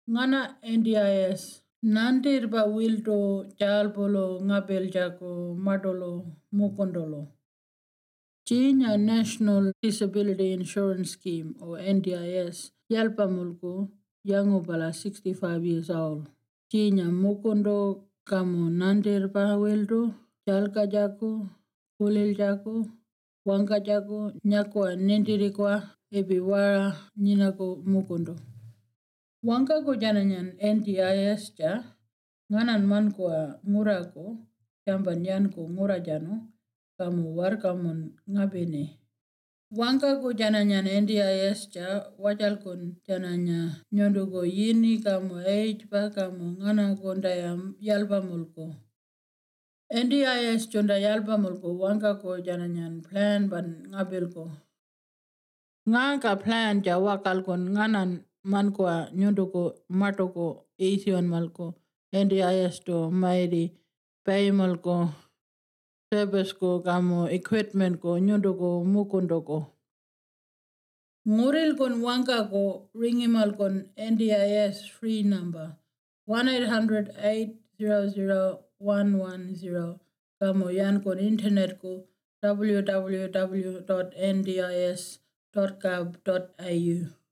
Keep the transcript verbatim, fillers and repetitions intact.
Ngana N D I S. Nantir ba wilto chalpolo ngapel jako madolo mukondolo. Chinya National Disability Insurance Scheme or N D I S. Yalpa mulko yango bala sixty-five years old. Chinya mukondo kamo nantir ba wilto chalka jako kulil jako wanka jako nyakwa nintirikwa ebiwara ninako mukondo. Wanka ko jananyan N D I S cha nganan man kwa ngura ko chamban yan ko ngura jano kamu war kamun ngabene. Wanka ko jananyan N D I S cha wajal kon jananya nyondo ko yini kamu age pa kamu ngana konda yalba mulko. N D I S chonda yalba mulko wanka ko jananyan plan ban ngabil ko. Nga ka plan ja wakal kon nganan man kwa nyondo ko mato ko eisyon malko N D I S to mairi pay malko service ko kamo equipment ko nyondo ko mukondo ko. Nguril kon wanka ko ringi mal kon N D I S free number one eight hundred eight hundred one ten kamo yan kon internet ko w w w dot n d i s dot gov dot a u.